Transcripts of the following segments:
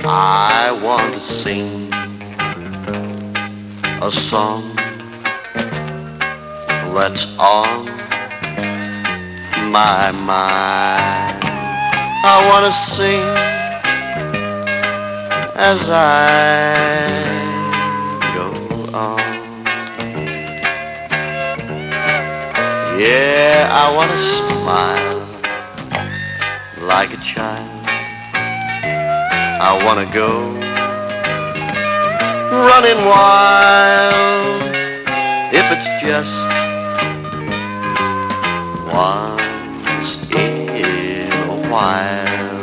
I want to sing a song that's on my mind. I want to sing as I go on. Yeah, I want to smile like a child. I want to go running wild if it's just once in a while.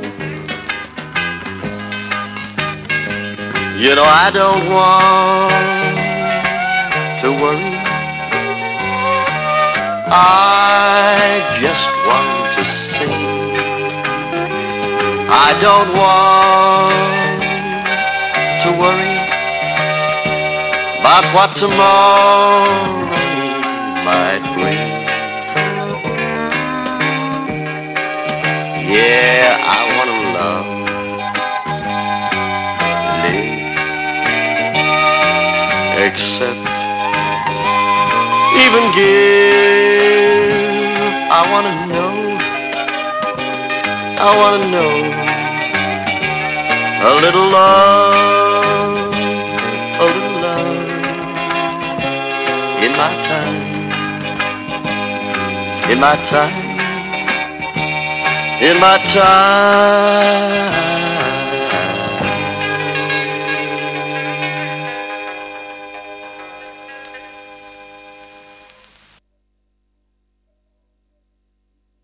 You know I don't want to worry. I just want to sing. I don't want to worry about what tomorrow might bring. Yeah, I want to love, live, accept, even give. I want to know, I want to know a little love, a little love in my time, in my time, in my time.